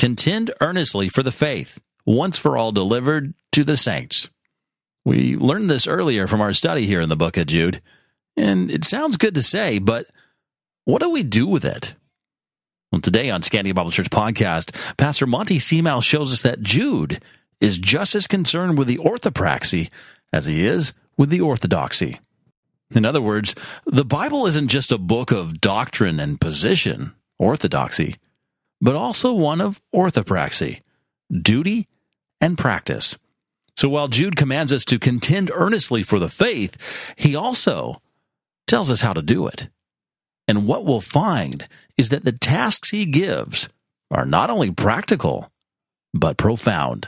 Contend earnestly for the faith, once for all delivered to the saints. We learned this earlier from our study here in the book of Jude, and it sounds good to say, but what do we do with it? Well, today on Scandia Bible Church Podcast, Pastor Monty Seamow shows us that Jude is just as concerned with the orthopraxy as he is with the orthodoxy. In other words, the Bible isn't just a book of doctrine and position, orthodoxy, but also one of orthopraxy, duty and practice. So while Jude commands us to contend earnestly for the faith, he also tells us how to do it. And what we'll find is that the tasks he gives are not only practical, but profound.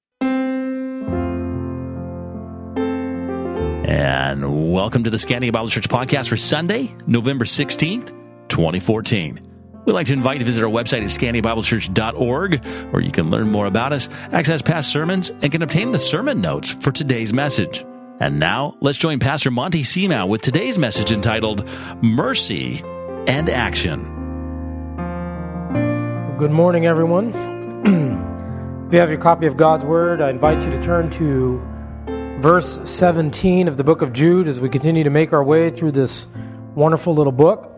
And welcome to the Scandia Bible Church Podcast for Sunday, November 16th, 2014. We'd like to invite you to visit our website at scandiabiblechurch.org, where you can learn more about us, access past sermons, and can obtain the sermon notes for today's message. And now, let's join Pastor Monty Seamow with today's message entitled, Mercy and Action. Good morning, everyone. If you have your copy of God's Word, I invite you to turn to verse 17 of the book of Jude as we continue to make our way through this wonderful little book.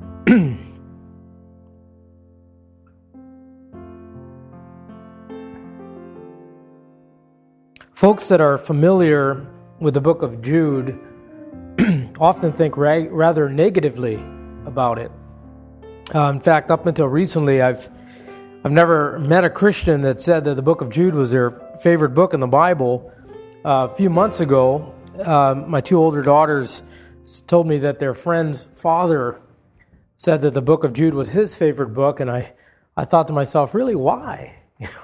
Folks that are familiar with the book of Jude often think rather negatively about it. In fact, up until recently, I've never met a Christian that said that the book of Jude was their favorite book in the Bible. A few months ago, my two older daughters told me that their friend's father said that the book of Jude was his favorite book, and I thought to myself, really, why?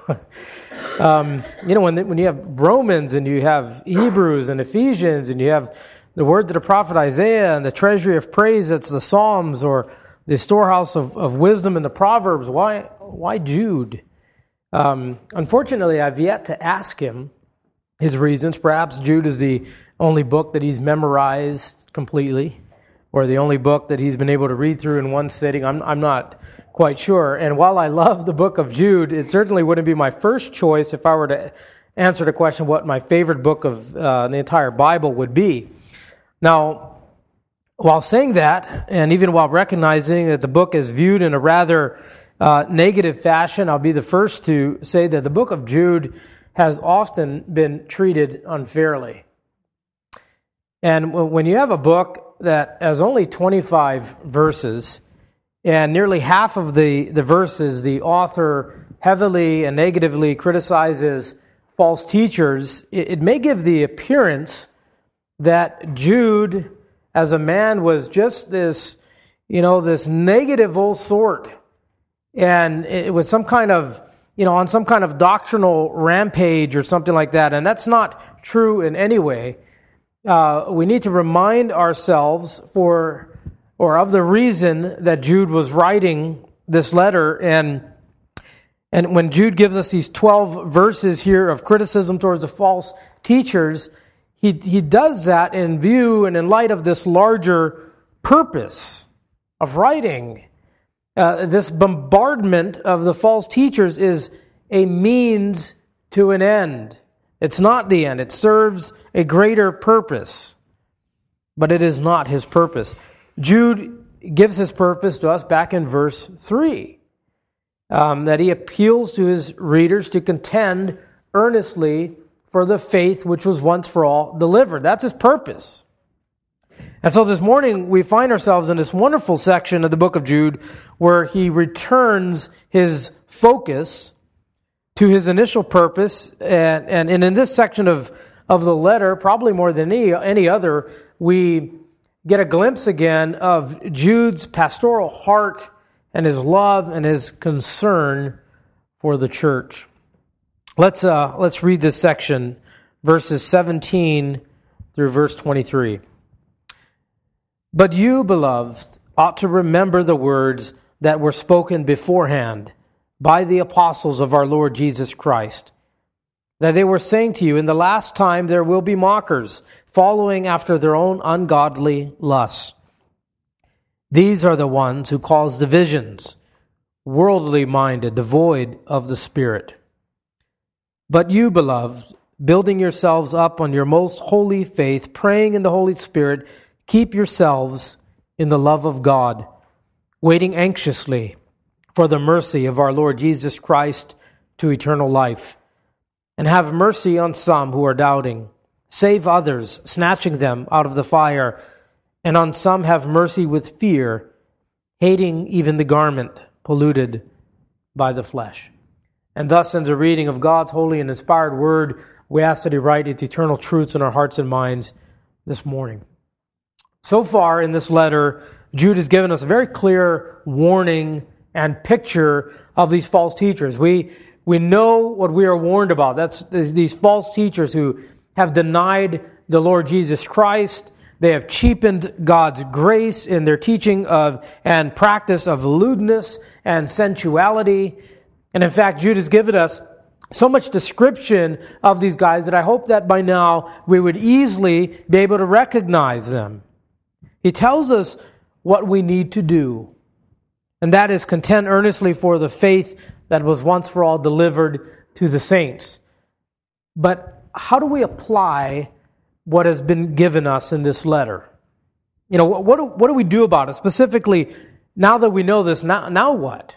When you have Romans and you have Hebrews and Ephesians and you have the words of the prophet Isaiah and the treasury of praise that's the Psalms or the storehouse of wisdom in the Proverbs, why Jude? Unfortunately, I've yet to ask him his reasons. Perhaps Jude is the only book that he's memorized completely, or the only book that he's been able to read through in one sitting. I'm not quite sure. And while I love the book of Jude, it certainly wouldn't be my first choice if I were to answer the question what my favorite book of the entire Bible would be. Now, while saying that, and even while recognizing that the book is viewed in a rather negative fashion, I'll be the first to say that the book of Jude has often been treated unfairly. And when you have a book that has only 25 verses, and nearly half of the verses the author heavily and negatively criticizes false teachers, it may give the appearance that Jude, as a man, was just this negative old sort, and it was some kind of, on some kind of doctrinal rampage or something like that. And that's not true in any way. We need to remind ourselves of the reason that Jude was writing this letter. And when Jude gives us these 12 verses here of criticism towards the false teachers, he does that in view and in light of this larger purpose of writing. This bombardment of the false teachers is a means to an end. It's not the end. It serves a greater purpose, but it is not his purpose. Jude gives his purpose to us back in verse 3, that he appeals to his readers to contend earnestly for the faith which was once for all delivered. That's his purpose. And so this morning we find ourselves in this wonderful section of the book of Jude where he returns his focus to his initial purpose. And in this section of the letter, probably more than any other, we get a glimpse again of Jude's pastoral heart and his love and his concern for the church. Let's read this section, verses 17 through verse 23. But you, beloved, ought to remember the words that were spoken beforehand by the apostles of our Lord Jesus Christ, that they were saying to you, in the last time there will be mockers, following after their own ungodly lusts. These are the ones who cause divisions, worldly minded, devoid of the Spirit. But you, beloved, building yourselves up on your most holy faith, praying in the Holy Spirit, keep yourselves in the love of God, waiting anxiously for the mercy of our Lord Jesus Christ to eternal life. And have mercy on some who are doubting. Save others, snatching them out of the fire. And on some have mercy with fear, hating even the garment polluted by the flesh. And thus ends a reading of God's holy and inspired word. We ask that He write its eternal truths in our hearts and minds this morning. So far in this letter, Jude has given us a very clear warning and picture of these false teachers. We know what we are warned about. That's these false teachers who have denied the Lord Jesus Christ. They have cheapened God's grace in their teaching of and practice of lewdness and sensuality. And in fact, Jude has given us so much description of these guys that I hope that by now we would easily be able to recognize them. He tells us what we need to do, and that is contend earnestly for the faith that was once for all delivered to the saints. But how do we apply what has been given us in this letter? You know, what do we do about it? Specifically, now that we know this, now what?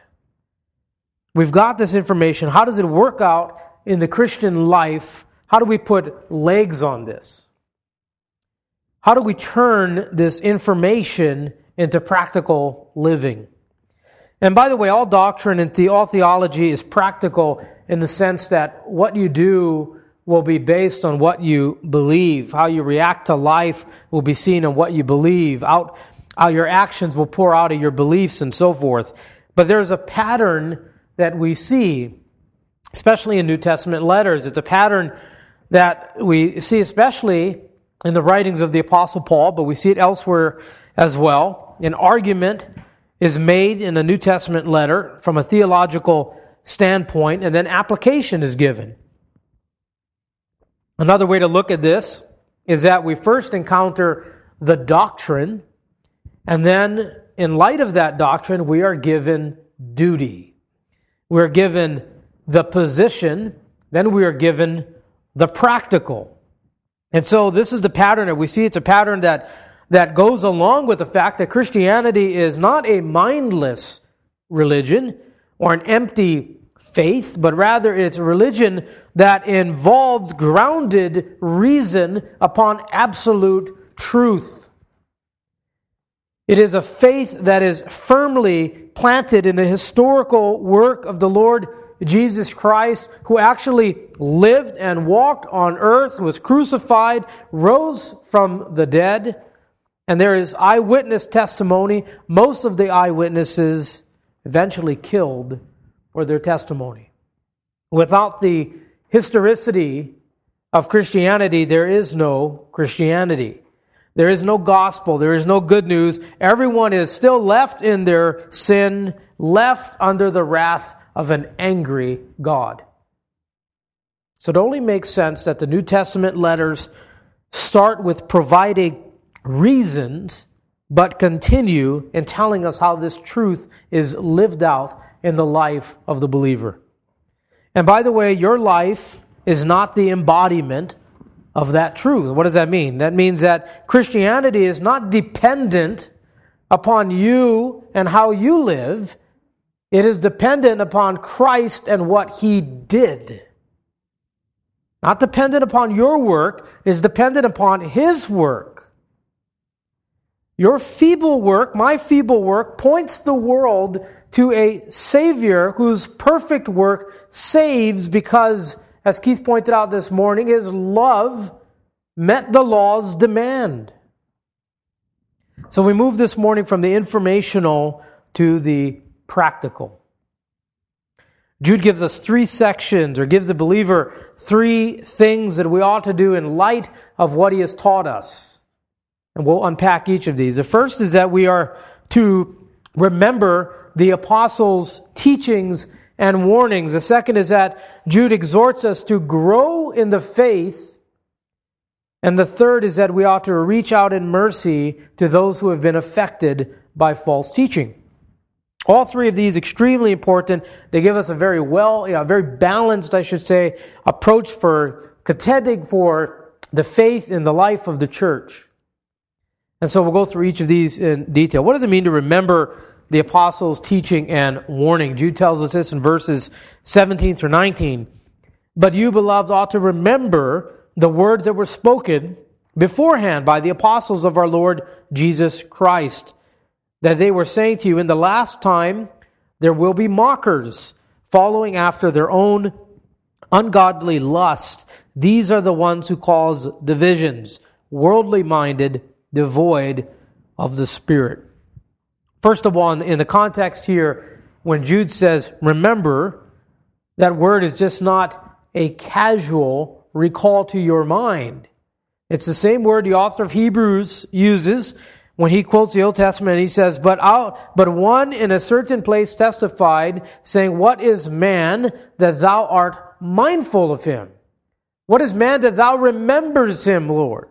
We've got this information. How does it work out in the Christian life? How do we put legs on this? How do we turn this information into practical living? And by the way, all doctrine and all theology is practical in the sense that what you do will be based on what you believe. How you react to life will be seen on what you believe. How your actions will pour out of your beliefs and so forth. But there's a pattern that we see, especially in New Testament letters. It's a pattern that we see especially in the writings of the Apostle Paul, but we see it elsewhere as well. An argument is made in a New Testament letter from a theological standpoint, and then application is given. Another way to look at this is that we first encounter the doctrine, and then in light of that doctrine, we are given duty. We're given the position, then we are given the practical. And so this is the pattern that we see. It's a pattern that goes along with the fact that Christianity is not a mindless religion or an empty faith, but rather it's a religion that involves grounded reason upon absolute truth. It is a faith that is firmly planted in the historical work of the Lord Jesus Christ, who actually lived and walked on earth, was crucified, rose from the dead. And there is eyewitness testimony. Most of the eyewitnesses eventually killed for their testimony. Without the historicity of Christianity, there is no Christianity. There is no gospel. There is no good news. Everyone is still left in their sin, left under the wrath of an angry God. So it only makes sense that the New Testament letters start with providing reasons, but continue in telling us how this truth is lived out in the life of the believer. And by the way, your life is not the embodiment of that truth. What does that mean? That means that Christianity is not dependent upon you and how you live. It is dependent upon Christ and what He did. Not dependent upon your work, it is dependent upon His work. Your feeble work, my feeble work, points the world to a Savior whose perfect work saves because, as Keith pointed out this morning, His love met the law's demand. So we move this morning from the informational to the practical. Jude gives us 3 sections, or gives the believer 3 things that we ought to do in light of what he has taught us. And we'll unpack each of these. The first is that we are to remember the apostles' teachings and warnings. The second is that Jude exhorts us to grow in the faith. And the third is that we ought to reach out in mercy to those who have been affected by false teaching. All three of these extremely important. They give us a very very balanced, I should say, approach for contending for the faith in the life of the church. And so we'll go through each of these in detail. What does it mean to remember the apostles' teaching and warning? Jude tells us this in verses 17 through 19. But you, beloved, ought to remember the words that were spoken beforehand by the apostles of our Lord Jesus Christ, that they were saying to you, in the last time there will be mockers, following after their own ungodly lust. These are the ones who cause divisions, worldly minded, devoid of the Spirit. First of all, in the context here, when Jude says, remember, that word is just not a casual recall to your mind. It's the same word the author of Hebrews uses when he quotes the Old Testament. He says, but one in a certain place testified, saying, what is man that thou art mindful of him? What is man that thou remembers him, Lord?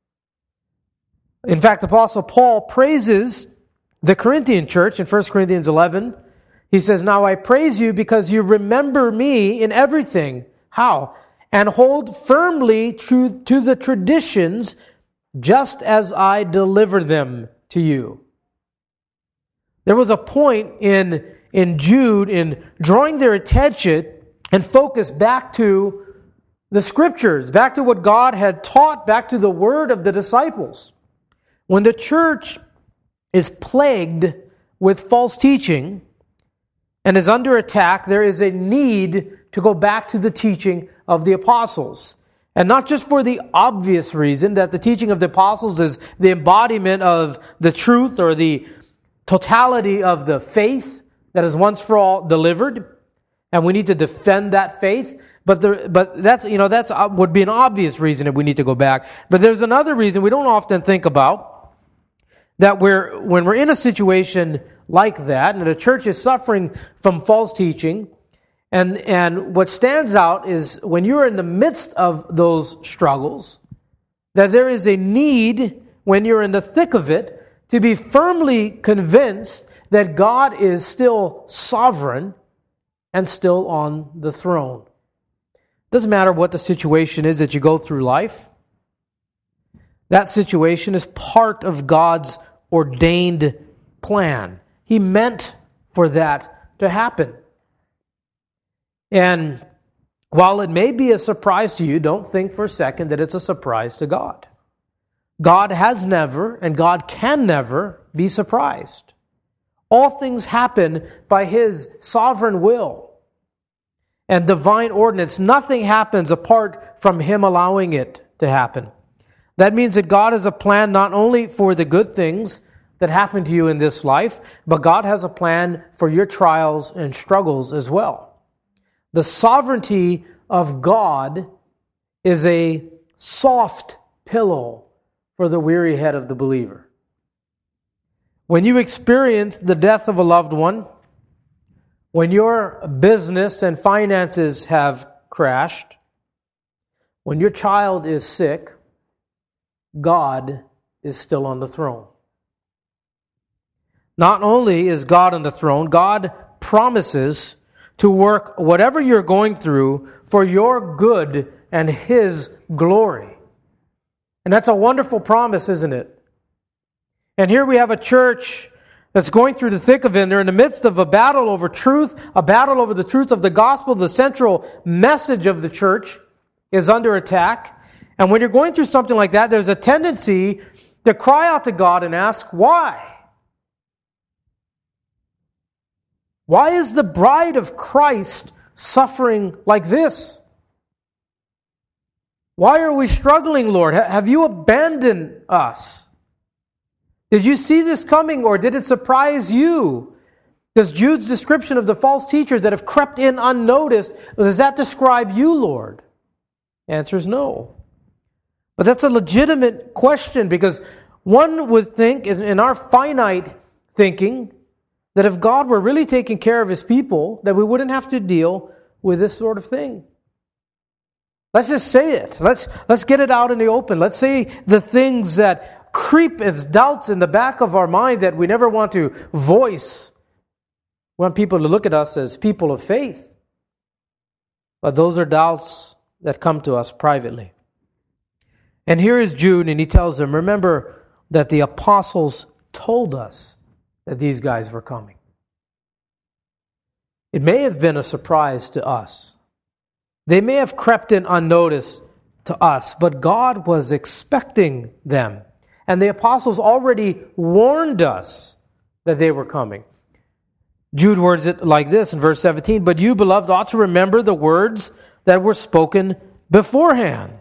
In fact, Apostle Paul praises the Corinthian church in 1 Corinthians 11. He says, now I praise you because you remember me in everything. How? And hold firmly true to the traditions just as I delivered them to you. There was a point in Jude in drawing their attention and focus back to the Scriptures, back to what God had taught, back to the word of the disciples. When the church is plagued with false teaching and is under attack, there is a need to go back to the teaching of the apostles. And not just for the obvious reason that the teaching of the apostles is the embodiment of the truth or the totality of the faith that is once for all delivered, and we need to defend that faith. But that's would be an obvious reason that we need to go back. But there's another reason we don't often think about, that when we're in a situation like that, and the church is suffering from false teaching, and what stands out is when you're in the midst of those struggles, that there is a need, when you're in the thick of it, to be firmly convinced that God is still sovereign and still on the throne. Doesn't matter what the situation is that you go through life. That situation is part of God's ordained plan. He meant for that to happen. And while it may be a surprise to you, don't think for a second that it's a surprise to God. God has never and God can never be surprised. All things happen by His sovereign will and divine ordinance. Nothing happens apart from Him allowing it to happen. That means that God has a plan not only for the good things that happen to you in this life, but God has a plan for your trials and struggles as well. The sovereignty of God is a soft pillow for the weary head of the believer. When you experience the death of a loved one, when your business and finances have crashed, when your child is sick, God is still on the throne. Not only is God on the throne, God promises to work whatever you're going through for your good and His glory. And that's a wonderful promise, isn't it? And here we have a church that's going through the thick of it. They're in the midst of a battle over truth, a battle over the truth of the gospel. The central message of the church is under attack. And when you're going through something like that, there's a tendency to cry out to God and ask, why? Why is the bride of Christ suffering like this? Why are we struggling, Lord? Have you abandoned us? Did you see this coming, or did it surprise you? Does Jude's description of the false teachers that have crept in unnoticed, does that describe you, Lord? The answer is no. But that's a legitimate question, because one would think, in our finite thinking, that if God were really taking care of His people, that we wouldn't have to deal with this sort of thing. Let's just say it. Let's get it out in the open. Let's say the things that creep as doubts in the back of our mind that we never want to voice. We want people to look at us as people of faith. But those are doubts that come to us privately. And here is Jude, and he tells them, remember that the apostles told us that these guys were coming. It may have been a surprise to us. They may have crept in unnoticed to us, but God was expecting them. And the apostles already warned us that they were coming. Jude words it like this in verse 17, but you, beloved, ought to remember the words that were spoken beforehand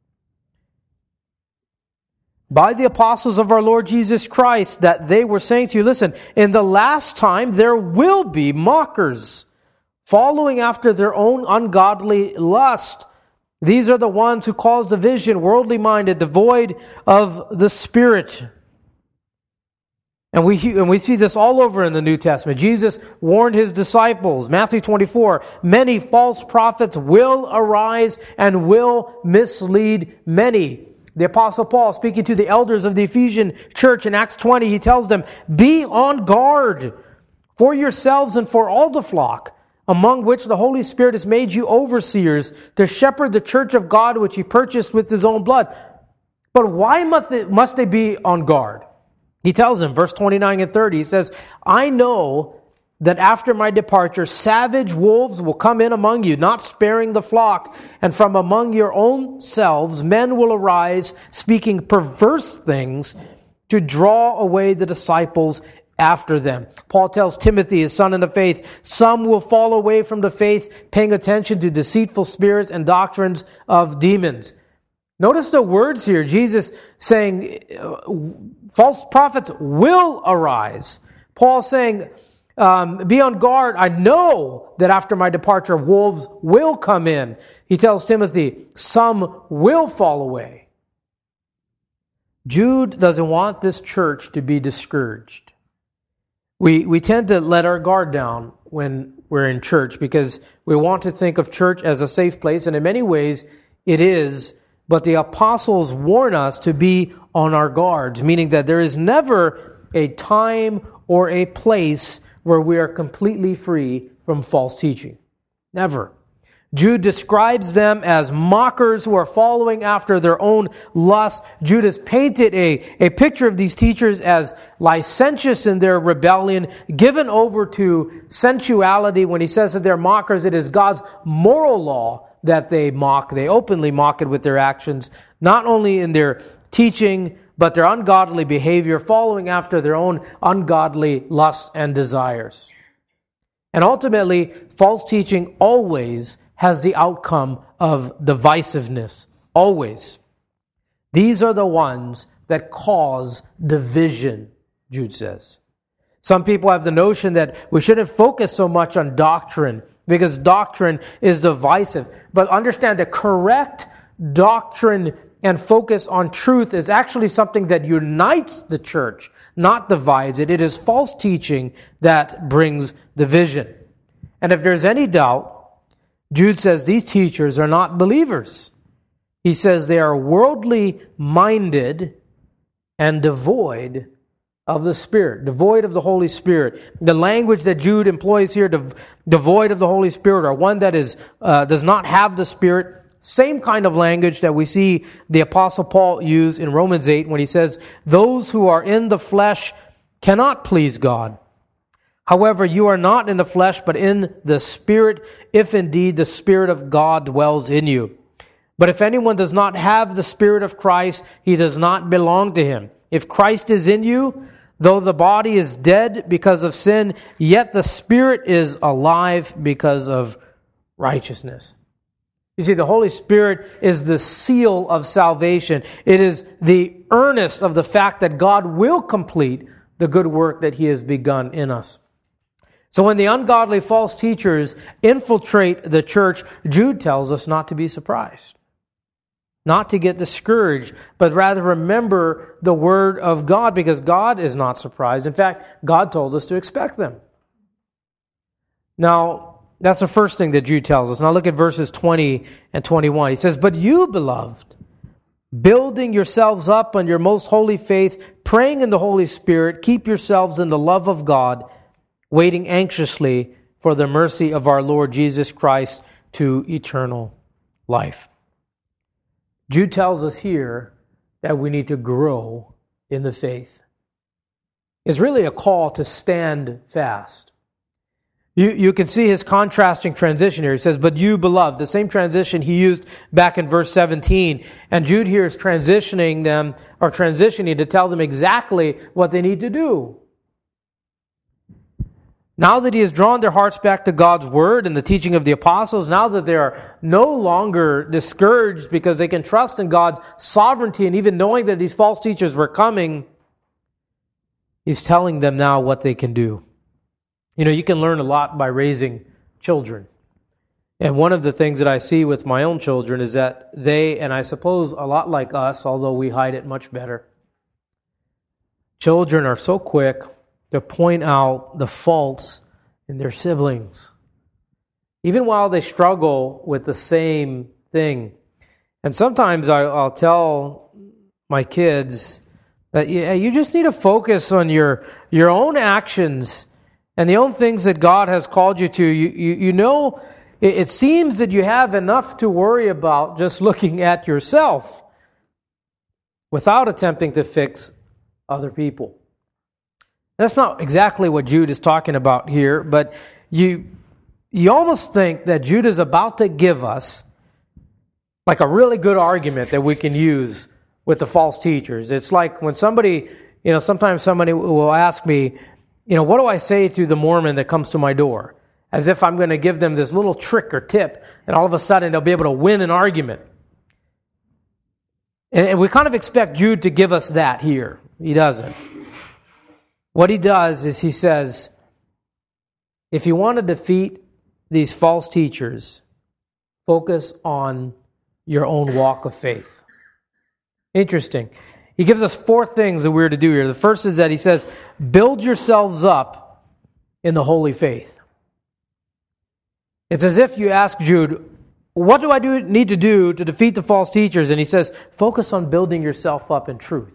by the apostles of our Lord Jesus Christ, that they were saying to you, listen, in the last time there will be mockers, following after their own ungodly lust. These are the ones who cause division, worldly minded, devoid of the Spirit. And we see this all over in the New Testament. Jesus warned his disciples, Matthew 24, many false prophets will arise and will mislead many. The Apostle Paul, speaking to the elders of the Ephesian church in Acts 20, he tells them, be on guard for yourselves and for all the flock, among which the Holy Spirit has made you overseers to shepherd the church of God, which he purchased with his own blood. But why must they be on guard? He tells them, verse 29 and 30, he says, I know that after my departure, savage wolves will come in among you, not sparing the flock. And from among your own selves, men will arise, speaking perverse things to draw away the disciples after them. Paul tells Timothy, his son in the faith, some will fall away from the faith, paying attention to deceitful spirits and doctrines of demons. Notice the words here. Jesus saying, false prophets will arise. Paul saying, be on guard. I know that after my departure, wolves will come in. He tells Timothy, some will fall away. Jude doesn't want this church to be discouraged. We tend to let our guard down when we're in church because we want to think of church as a safe place, and in many ways it is. But the apostles warn us to be on our guards, meaning that there is never a time or a place where we are completely free from false teaching. Never. Jude describes them as mockers who are following after their own lust. Jude has painted a picture of these teachers as licentious in their rebellion, given over to sensuality. When he says that they're mockers, it is God's moral law that they mock. They openly mock it with their actions, not only in their teaching, but their ungodly behavior, following after their own ungodly lusts and desires. And ultimately, false teaching always has the outcome of divisiveness. Always. These are the ones that cause division, Jude says. Some people have the notion that we shouldn't focus so much on doctrine because doctrine is divisive. But understand that correct doctrine and focus on truth is actually something that unites the church, not divides it. It is false teaching that brings division. And if there's any doubt, Jude says these teachers are not believers. He says they are worldly minded and devoid of the Spirit, devoid of the Holy Spirit. The language that Jude employs here, devoid of the Holy Spirit, or one that does not have the Spirit, same kind of language that we see the Apostle Paul use in Romans 8 when he says, those who are in the flesh cannot please God. However, you are not in the flesh, but in the Spirit, if indeed the Spirit of God dwells in you. But if anyone does not have the Spirit of Christ, he does not belong to him. If Christ is in you, though the body is dead because of sin, yet the Spirit is alive because of righteousness. You see, the Holy Spirit is the seal of salvation. It is the earnest of the fact that God will complete the good work that He has begun in us. So when the ungodly false teachers infiltrate the church, Jude tells us not to be surprised, not to get discouraged, but rather remember the Word of God, because God is not surprised. In fact, God told us to expect them. Now, that's the first thing that Jude tells us. Now look at verses 20 and 21. He says, "But you, beloved, building yourselves up on your most holy faith, praying in the Holy Spirit, keep yourselves in the love of God, waiting anxiously for the mercy of our Lord Jesus Christ to eternal life. Jude tells us here that we need to grow in the faith. It's really a call to stand fast. You can see his contrasting transition here. He says, but you, beloved, the same transition he used back in verse 17. And Jude here is transitioning to tell them exactly what they need to do. Now that he has drawn their hearts back to God's word and the teaching of the apostles, now that they are no longer discouraged because they can trust in God's sovereignty and even knowing that these false teachers were coming, he's telling them now what they can do. You know, you can learn a lot by raising children. And one of the things that I see with my own children is that they, and I suppose a lot like us, although we hide it much better, children are so quick to point out the faults in their siblings, even while they struggle with the same thing. And sometimes I'll tell my kids that you just need to focus on your own actions and the own things that God has called you to. You know, it seems that you have enough to worry about just looking at yourself without attempting to fix other people. That's not exactly what Jude is talking about here, but you almost think that Jude is about to give us like a really good argument that we can use with the false teachers. It's like when somebody, sometimes somebody will ask me, what do I say to the Mormon that comes to my door? As if I'm going to give them this little trick or tip, and all of a sudden they'll be able to win an argument. And we kind of expect Jude to give us that here. He doesn't. What he does is he says, if you want to defeat these false teachers, focus on your own walk of faith. Interesting. He gives us 4 things that we're to do here. The first is that he says, build yourselves up in the holy faith. It's as if you ask Jude, what do I need to do to defeat the false teachers? And he says, focus on building yourself up in truth.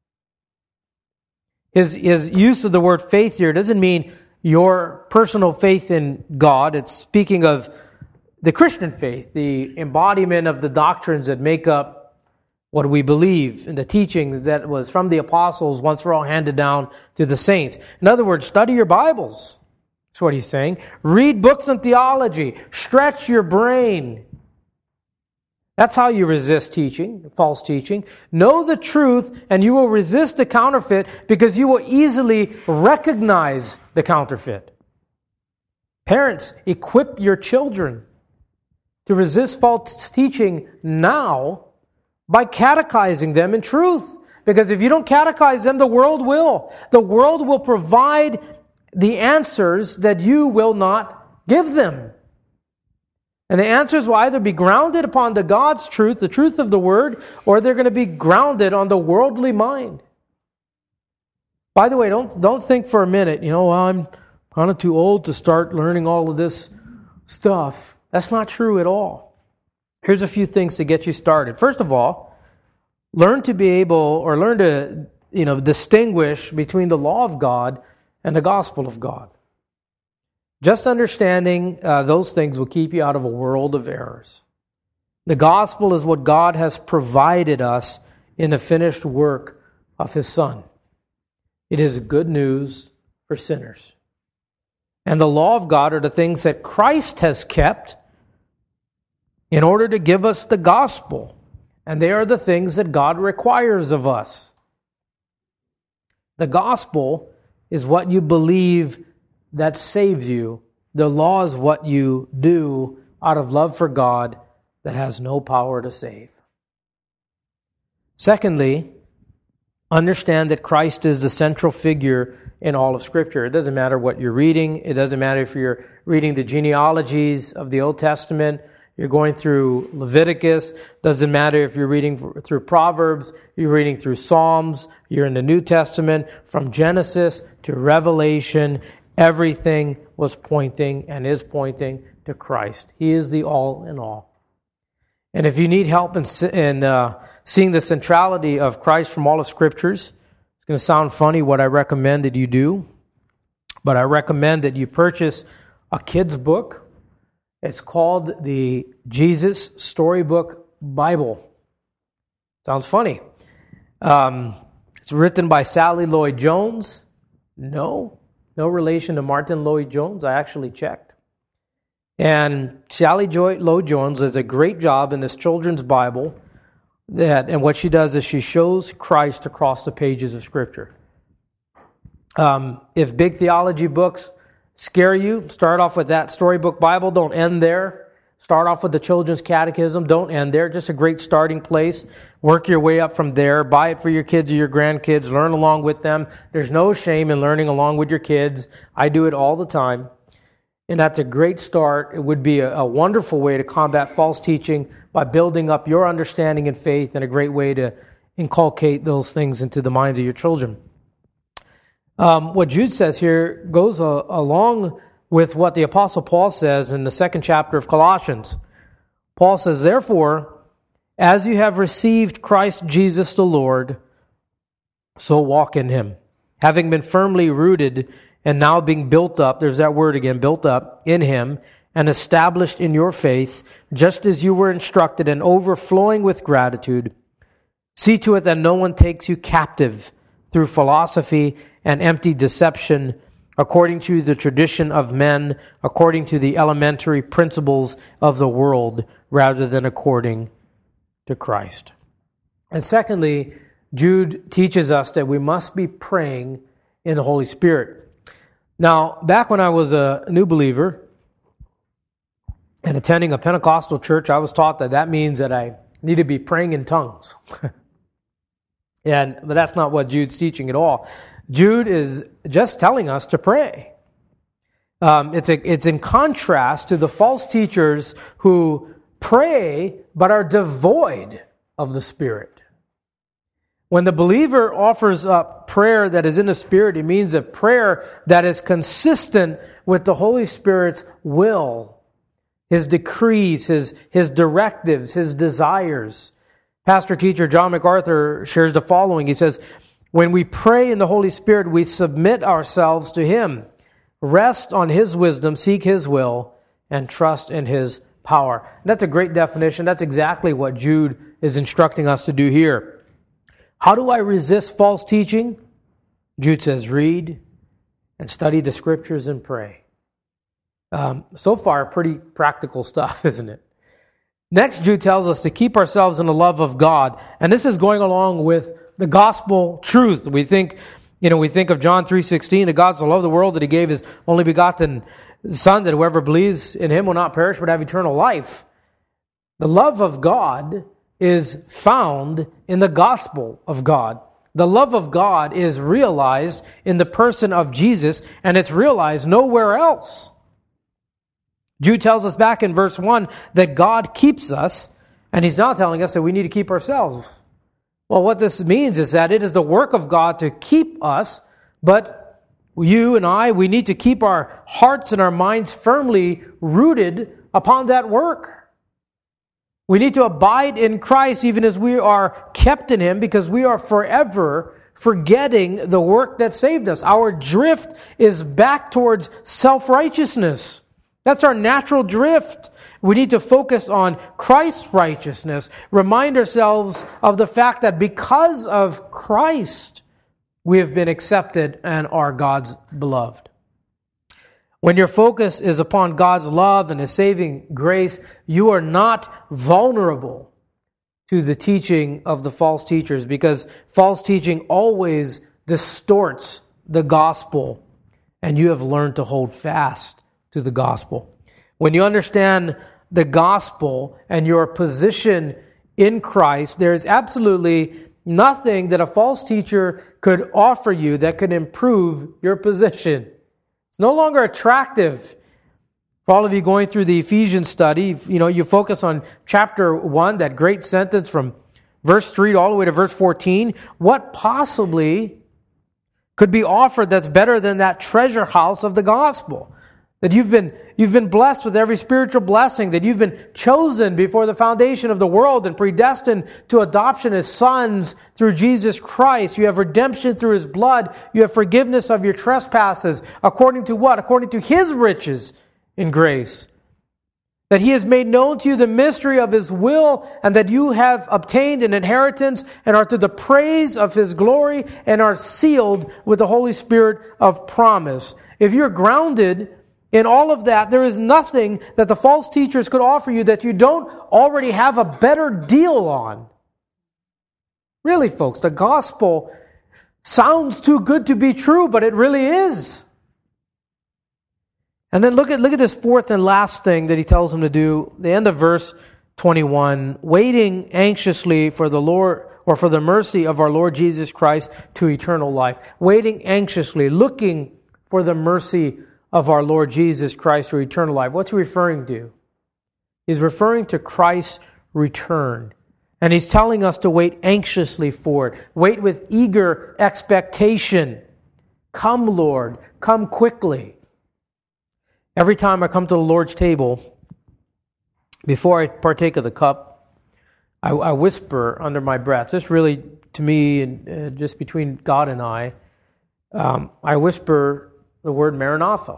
His use of the word faith here doesn't mean your personal faith in God. It's speaking of the Christian faith, the embodiment of the doctrines that make up what we believe and the teachings that was from the apostles once for all handed down to the saints. In other words, study your Bibles. That's what he's saying. Read books on theology. Stretch your brain. That's how you resist teaching, false teaching. Know the truth and you will resist the counterfeit because you will easily recognize the counterfeit. Parents, equip your children to resist false teaching now by catechizing them in truth. Because if you don't catechize them, the world will. The world will provide the answers that you will not give them. And the answers will either be grounded upon the God's truth, the truth of the Word, or they're going to be grounded on the worldly mind. By the way, don't think for a minute, I'm kind of too old to start learning all of this stuff. That's not true at all. Here's a few things to get you started. First of all, learn to distinguish between the law of God and the gospel of God. Just understanding those things will keep you out of a world of errors. The gospel is what God has provided us in the finished work of His Son. It is good news for sinners. And the law of God are the things that Christ has kept in order to give us the gospel. And they are the things that God requires of us. The gospel is what you believe that saves you. The law is what you do out of love for God that has no power to save. Secondly, understand that Christ is the central figure in all of Scripture. It doesn't matter what you're reading. It doesn't matter if you're reading the genealogies of the Old Testament. You're going through Leviticus. Doesn't matter if you're reading through Proverbs. You're reading through Psalms. You're in the New Testament. From Genesis to Revelation, everything was pointing and is pointing to Christ. He is the all in all. And if you need help in seeing the centrality of Christ from all of Scriptures, it's going to sound funny what I recommend that you do. But I recommend that you purchase a kid's book. It's called the Jesus Storybook Bible. Sounds funny. It's written by Sally Lloyd Jones. No relation to Martin Lloyd Jones. I actually checked. And Sally Lloyd Jones does a great job in this children's Bible. And what she does is she shows Christ across the pages of Scripture. If big theology books scare you, start off with that Storybook Bible. Don't end there. Start off with the Children's Catechism. Don't end there. Just a great starting place. Work your way up from there. Buy it for your kids or your grandkids. Learn along with them. There's no shame in learning along with your kids. I do it all the time. And that's a great start. It would be a wonderful way to combat false teaching by building up your understanding and faith, and a great way to inculcate those things into the minds of your children. What Jude says here goes along with what the Apostle Paul says in the 2nd chapter of Colossians. Paul says, "Therefore, as you have received Christ Jesus the Lord, so walk in him, having been firmly rooted and now being built up," there's that word again, built up, "in him, and established in your faith, just as you were instructed, and overflowing with gratitude. See to it that no one takes you captive through philosophy and empty deception, according to the tradition of men, according to the elementary principles of the world, rather than according to Christ." And secondly, Jude teaches us that we must be praying in the Holy Spirit. Now, back when I was a new believer and attending a Pentecostal church, I was taught that means that I need to be praying in tongues. But that's not what Jude's teaching at all. Jude is just telling us to pray. It's in contrast to the false teachers who pray but are devoid of the Spirit. When the believer offers up prayer that is in the Spirit, it means a prayer that is consistent with the Holy Spirit's will, His decrees, His directives, His desires. Pastor teacher John MacArthur shares the following. He says, "When we pray in the Holy Spirit, we submit ourselves to Him, rest on His wisdom, seek His will, and trust in His power." And that's a great definition. That's exactly what Jude is instructing us to do here. How do I resist false teaching? Jude says, read and study the Scriptures and pray. So far, pretty practical stuff, isn't it? Next, Jude tells us to keep ourselves in the love of God. And this is going along with the gospel truth. We think of John 3:16, that God so loved the world that He gave His only begotten Son, that whoever believes in Him will not perish but have eternal life. The love of God is found in the gospel of God. The love of God is realized in the person of Jesus, and it's realized nowhere else. Jude tells us back in verse 1 that God keeps us, and he's now telling us that we need to keep ourselves. Well, what this means is that it is the work of God to keep us, but you and I, we need to keep our hearts and our minds firmly rooted upon that work. We need to abide in Christ even as we are kept in Him, because we are forever forgetting the work that saved us. Our drift is back towards self-righteousness. That's our natural drift. We need to focus on Christ's righteousness. Remind ourselves of the fact that because of Christ, we have been accepted and are God's beloved. When your focus is upon God's love and His saving grace, you are not vulnerable to the teaching of the false teachers, because false teaching always distorts the gospel, and you have learned to hold fast to the gospel. When you understand the gospel and your position in Christ, there is absolutely nothing that a false teacher could offer you that could improve your position. It's no longer attractive. For all of you going through the Ephesians study, you focus on chapter 1, that great sentence from verse 3 all the way to verse 14. What possibly could be offered that's better than that treasure house of the gospel? That you've been blessed with every spiritual blessing, that you've been chosen before the foundation of the world and predestined to adoption as sons through Jesus Christ. You have redemption through His blood. You have forgiveness of your trespasses. According to what? According to His riches in grace. That He has made known to you the mystery of His will, and that you have obtained an inheritance and are to the praise of His glory and are sealed with the Holy Spirit of promise. If you're grounded in all of that, there is nothing that the false teachers could offer you that you don't already have a better deal on. Really, folks, the gospel sounds too good to be true, but it really is. And then look at this fourth and last thing that he tells them to do. The end of verse 21, waiting anxiously for the Lord, or for the mercy of our Lord Jesus Christ to eternal life. Waiting anxiously, looking for the mercy of our Lord Jesus Christ to eternal life. What's he referring to? He's referring to Christ's return. And he's telling us to wait anxiously for it. Wait with eager expectation. Come, Lord, come quickly. Every time I come to the Lord's table, before I partake of the cup, I whisper under my breath. This really, to me, and just between God and I whisper the word Maranatha.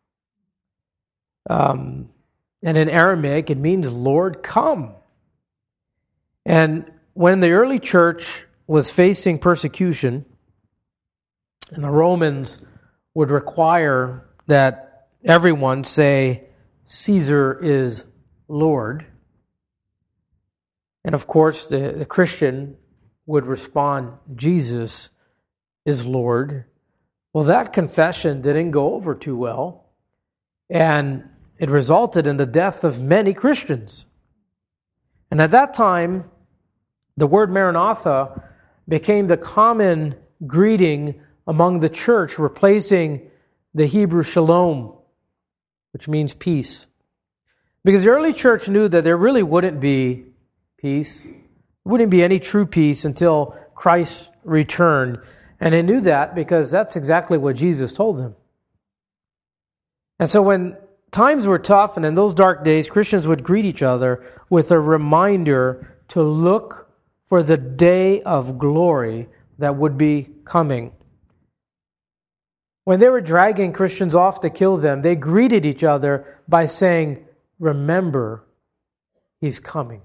And in Aramaic, it means Lord, come. And when the early church was facing persecution, and the Romans would require that everyone say, Caesar is Lord. And of course, the Christian would respond, Jesus is Lord. Well, that confession didn't go over too well, and it resulted in the death of many Christians. And at that time, the word Maranatha became the common greeting among the church, replacing the Hebrew Shalom, which means peace. Because the early church knew that there really wouldn't be peace. There wouldn't be any true peace until Christ returned. And they knew that because that's exactly what Jesus told them. And so when times were tough, and in those dark days, Christians would greet each other with a reminder to look for the day of glory that would be coming. When they were dragging Christians off to kill them, they greeted each other by saying, remember, He's coming.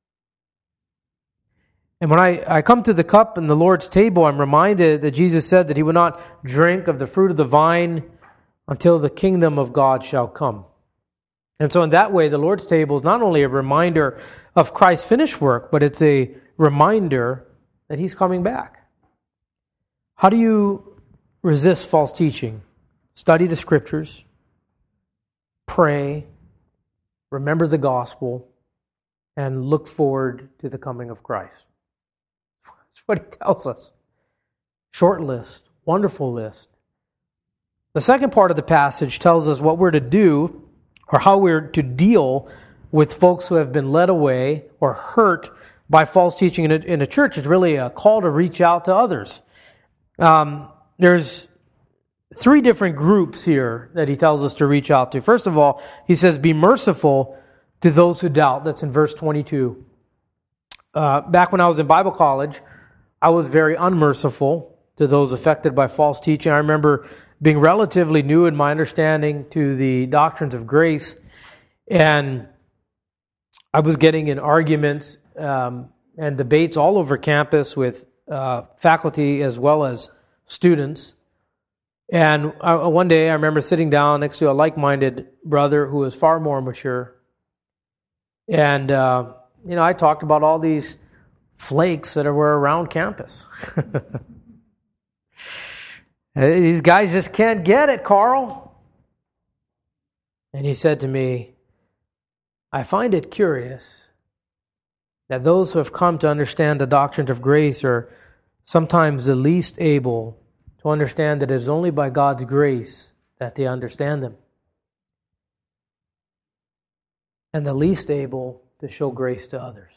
And when I come to the cup and the Lord's table, I'm reminded that Jesus said that He would not drink of the fruit of the vine until the kingdom of God shall come. And so in that way, the Lord's table is not only a reminder of Christ's finished work, but it's a reminder that He's coming back. How do you resist false teaching? Study the Scriptures, pray, remember the gospel, and look forward to the coming of Christ. That's what he tells us. Short list, wonderful list. The second part of the passage tells us what we're to do, or how we're to deal with folks who have been led away or hurt by false teaching in a church. It's really a call to reach out to others. There's three different groups here that he tells us to reach out to. First of all, he says, be merciful to those who doubt. That's in verse 22. Back when I was in Bible college, I was very unmerciful to those affected by false teaching. I remember being relatively new in my understanding to the doctrines of grace, and I was getting in arguments and debates all over campus with faculty as well as students. And one day I remember sitting down next to a like-minded brother who was far more mature. And, I talked about all these flakes that were around campus. These guys just can't get it, Carl. And he said to me, I find it curious that those who have come to understand the doctrines of grace are sometimes the least able to understand that it is only by God's grace that they understand them, and the least able to show grace to others.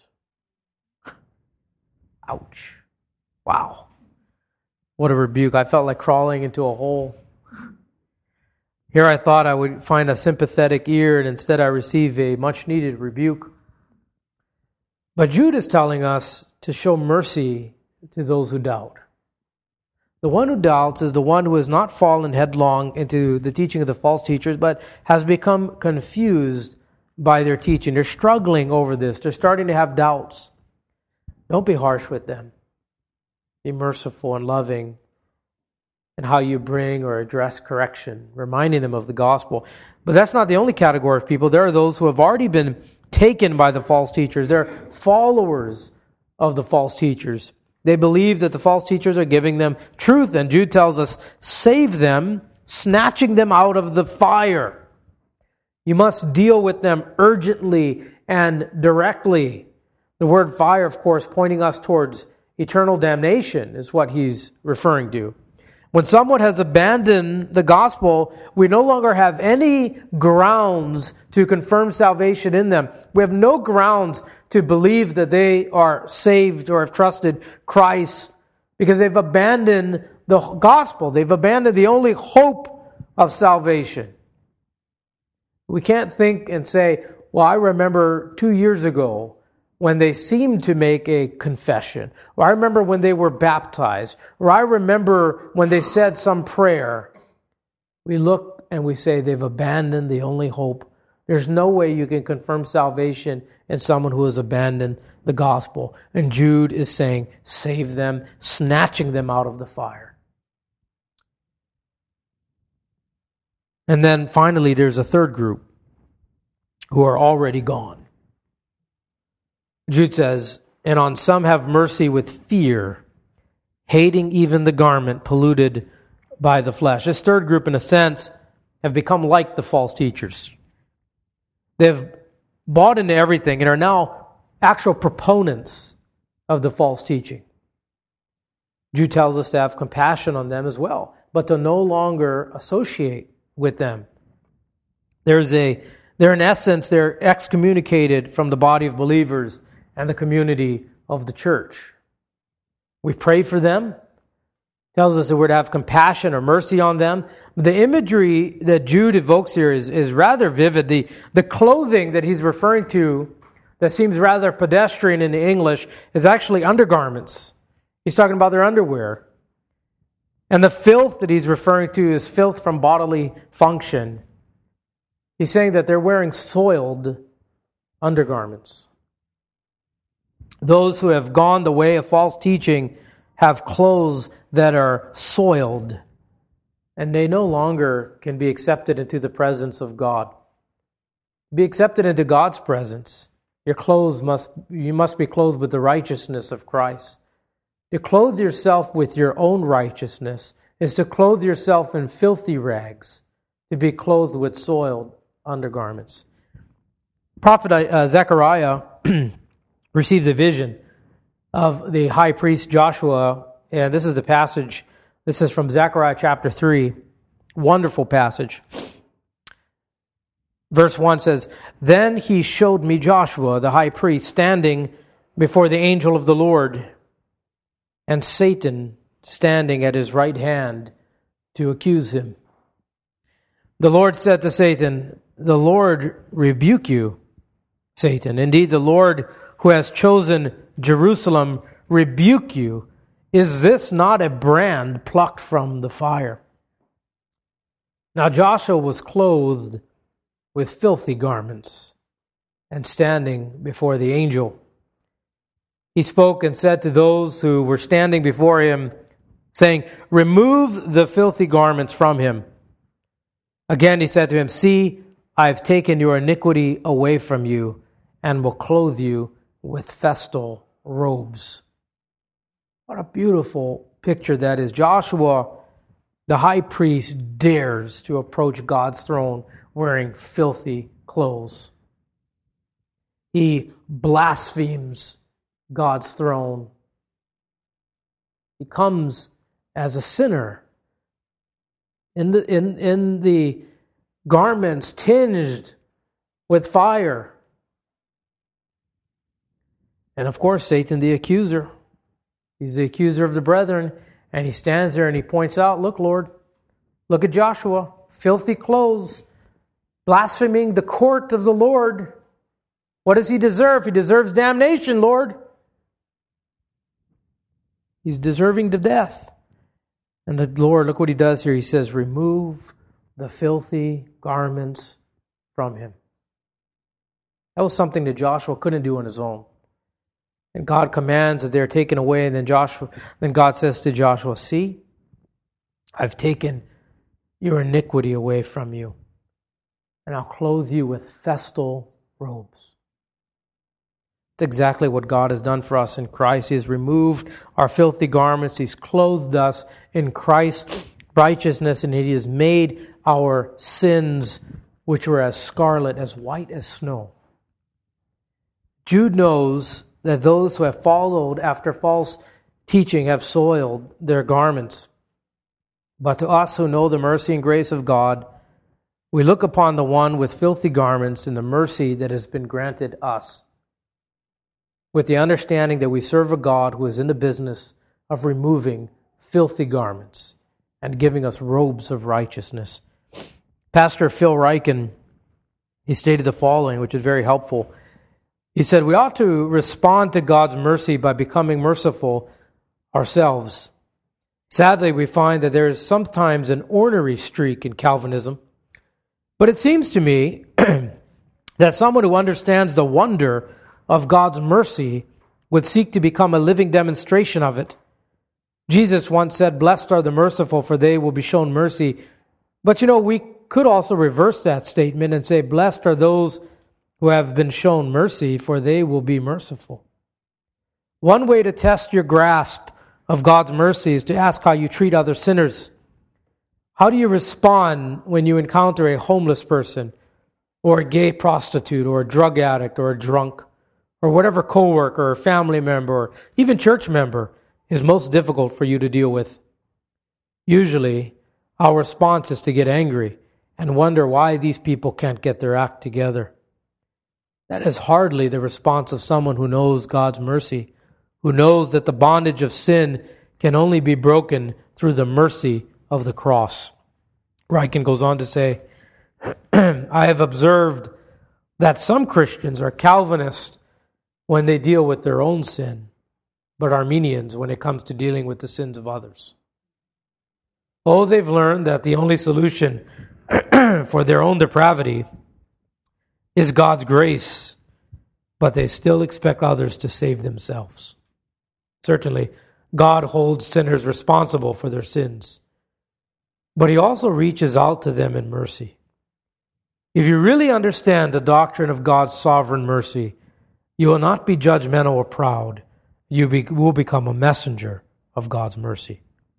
Ouch. Wow. What a rebuke. I felt like crawling into a hole. Here I thought I would find a sympathetic ear, and instead I receive a much-needed rebuke. But Jude is telling us to show mercy to those who doubt. The one who doubts is the one who has not fallen headlong into the teaching of the false teachers, but has become confused by their teaching. They're struggling over this. They're starting to have doubts. Don't be harsh with them. Be merciful and loving in how you bring or address correction, reminding them of the gospel. But that's not the only category of people. There are those who have already been taken by the false teachers. They're followers of the false teachers. They believe that the false teachers are giving them truth, and Jude tells us, save them, snatching them out of the fire. You must deal with them urgently and directly. The word fire, of course, pointing us towards eternal damnation is what he's referring to. When someone has abandoned the gospel, we no longer have any grounds to confirm salvation in them. We have no grounds to believe that they are saved or have trusted Christ because they've abandoned the gospel. They've abandoned the only hope of salvation. We can't think and say, well, I remember 2 years ago when they seemed to make a confession, or I remember when they were baptized, or I remember when they said some prayer. We look and we say they've abandoned the only hope. There's no way you can confirm salvation in someone who has abandoned the gospel. And Jude is saying, save them, snatching them out of the fire. And then finally, there's a third group who are already gone. Jude says, and on some have mercy with fear, hating even the garment polluted by the flesh. This third group, in a sense, have become like the false teachers. They've bought into everything and are now actual proponents of the false teaching. Jude tells us to have compassion on them as well, but to no longer associate with them. They're in essence, they're excommunicated from the body of believers and the community of the church. We pray for them. Tells us that we're to have compassion or mercy on them. The imagery that Jude evokes here is rather vivid. The clothing that he's referring to that seems rather pedestrian in the English is actually undergarments. He's talking about their underwear. And the filth that he's referring to is filth from bodily function. He's saying that they're wearing soiled undergarments. Those who have gone the way of false teaching have clothes that are soiled, and they no longer can be accepted into the presence of God. To be accepted into God's presence, you must be clothed with the righteousness of Christ. To clothe yourself with your own righteousness is to clothe yourself in filthy rags, to be clothed with soiled undergarments. Prophet Zechariah receives a vision of the high priest Joshua, and this is the passage. This is from Zechariah chapter 3. Wonderful passage. Verse 1 says, Then he showed me Joshua, the high priest, standing before the angel of the Lord, and Satan standing at his right hand to accuse him. The Lord said to Satan, The Lord rebuke you, Satan. Indeed, the Lord who has chosen Jerusalem rebuke you. Is this not a brand plucked from the fire? Now Joshua was clothed with filthy garments and standing before the angel. He spoke and said to those who were standing before him, saying, Remove the filthy garments from him. Again he said to him, See, I have taken your iniquity away from you and will clothe you with festal robes. What a beautiful picture that is. Joshua, the high priest, dares to approach God's throne wearing filthy clothes. He blasphemes God's throne. He comes as a sinner in the garments tinged with fire. And of course, Satan, the accuser. He's the accuser of the brethren. And he stands there and he points out, Look, Lord, look at Joshua. filthy clothes, blaspheming the court of the Lord. What does he deserve? He deserves damnation, Lord. He's deserving to death. And the Lord, look what he does here. He says, remove the filthy garments from him. That was something that Joshua couldn't do on his own. And God commands that they're taken away. And then God says to Joshua, see, I've taken your iniquity away from you. And I'll clothe you with festal robes. It's exactly what God has done for us in Christ. He has removed our filthy garments. He's clothed us in Christ's righteousness, and He has made our sins, which were as scarlet, as white as snow. Jude knows that those who have followed after false teaching have soiled their garments. But to us who know the mercy and grace of God, we look upon the one with filthy garments and the mercy that has been granted us, with the understanding that we serve a God who is in the business of removing filthy garments and giving us robes of righteousness. Pastor Phil Ryken, he stated the following, which is very helpful. He said, we ought to respond to God's mercy by becoming merciful ourselves. Sadly, we find that there is sometimes an ornery streak in Calvinism. But it seems to me that someone who understands the wonder of God's mercy would seek to become a living demonstration of it. Jesus once said, blessed are the merciful, for they will be shown mercy. But we could also reverse that statement and say, blessed are those who have been shown mercy, for they will be merciful. One way to test your grasp of God's mercy is to ask how you treat other sinners. How do you respond when you encounter a homeless person, or a gay prostitute, or a drug addict, or a drunk, or whatever coworker or family member or even church member is most difficult for you to deal with? Usually, our response is to get angry and wonder why these people can't get their act together. That is hardly the response of someone who knows God's mercy, who knows that the bondage of sin can only be broken through the mercy of the cross. Ryken goes on to say, I have observed that some Christians are Calvinists when they deal with their own sin, but Arminians when it comes to dealing with the sins of others. Oh, they've learned that the only solution for their own depravity is God's grace, but they still expect others to save themselves. Certainly, God holds sinners responsible for their sins, but He also reaches out to them in mercy. If you really understand the doctrine of God's sovereign mercy, you will not be judgmental or proud. You will become a messenger of God's mercy.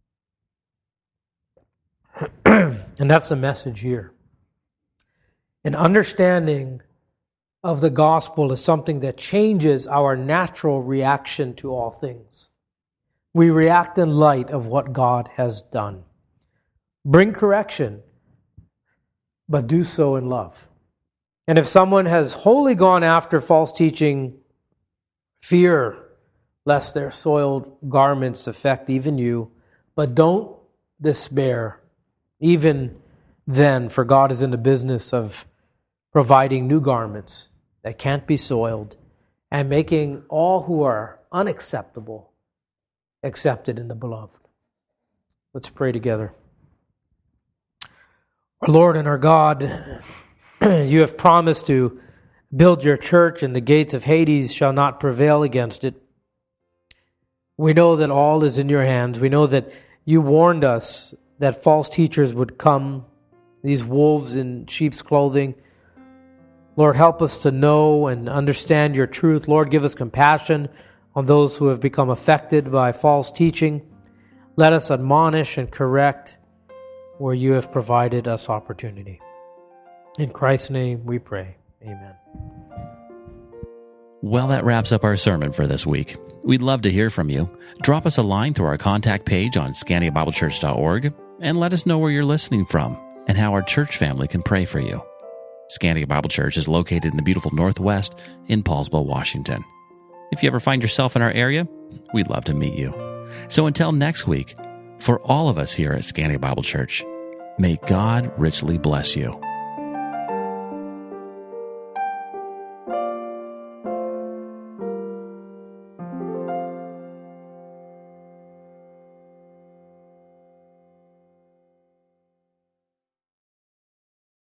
And that's the message here. An understanding of the gospel is something that changes our natural reaction to all things. We react in light of what God has done. Bring correction, but do so in love. And if someone has wholly gone after false teaching, fear lest their soiled garments affect even you, but don't despair. Even then, for God is in the business of providing new garments that can't be soiled and making all who are unacceptable accepted in the beloved. Let's pray together. Our Lord and our God, you have promised to build your church, and the gates of Hades shall not prevail against it. We know that all is in your hands. We know that you warned us that false teachers would come, these wolves in sheep's clothing. Lord, help us to know and understand your truth. Lord, give us compassion on those who have become affected by false teaching. Let us admonish and correct where you have provided us opportunity. In Christ's name we pray. Amen. Well, that wraps up our sermon for this week. We'd love to hear from you. Drop us a line through our contact page on ScandiaBibleChurch.org and let us know where you're listening from and how our church family can pray for you. Scandia Bible Church is located in the beautiful Northwest in Paulsville, Washington. If you ever find yourself in our area, we'd love to meet you. So until next week, for all of us here at Scandia Bible Church, May God richly bless you.